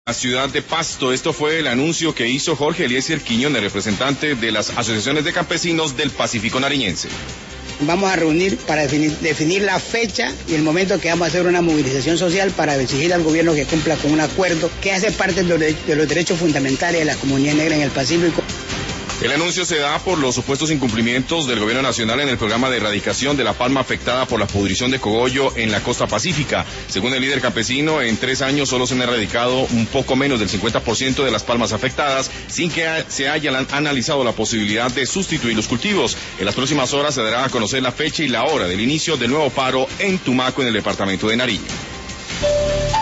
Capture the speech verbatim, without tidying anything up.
La ciudad de Pasto, esto fue el anuncio que hizo Jorge Eliezer Quiñones, representante de las asociaciones de campesinos del Pacífico Nariñense. Vamos a reunir para definir, definir la fecha y el momento que vamos a hacer una movilización social para exigir al gobierno que cumpla con un acuerdo que hace parte de los, de los derechos fundamentales de la comunidad negra en el Pacífico. El anuncio se da por los supuestos incumplimientos del gobierno nacional en el programa de erradicación de la palma afectada por la pudrición de cogollo en la costa pacífica. Según el líder campesino, en tres años solo se han erradicado un poco menos del cincuenta por ciento de las palmas afectadas, sin que se haya analizado la posibilidad de sustituir los cultivos. En las próximas horas se dará a conocer la fecha y la hora del inicio del nuevo paro en Tumaco, en el departamento de Nariño.